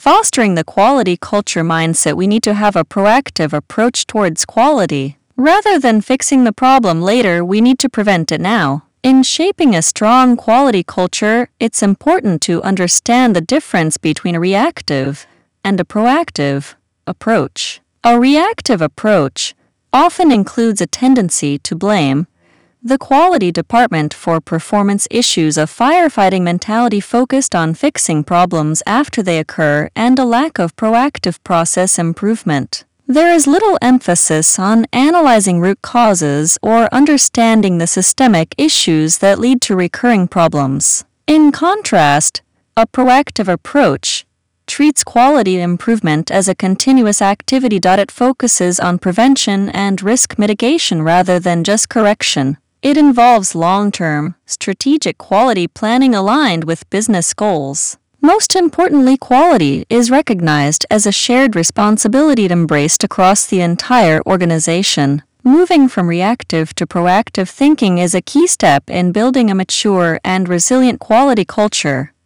Fostering the quality culture mindset, we need to have a proactive approach towards quality. Rather than fixing the problem later, we need to prevent it now. In shaping a strong quality culture, it's important to understand the difference between a reactive and a proactive approach. A reactive approach often includes a tendency to blame the quality department for performance issues, a firefighting mentality focused on fixing problems after they occur, and a lack of proactive process improvement. There is little emphasis on analyzing root causes or understanding the systemic issues that lead to recurring problems. In contrast, a proactive approach treats quality improvement as a continuous activity. It focuses on prevention and risk mitigation rather than just correction. It involves long-term, strategic quality planning aligned with business goals. Most importantly, quality is recognized as a shared responsibility embraced across the entire organization. Moving from reactive to proactive thinking is a key step in building a mature and resilient quality culture.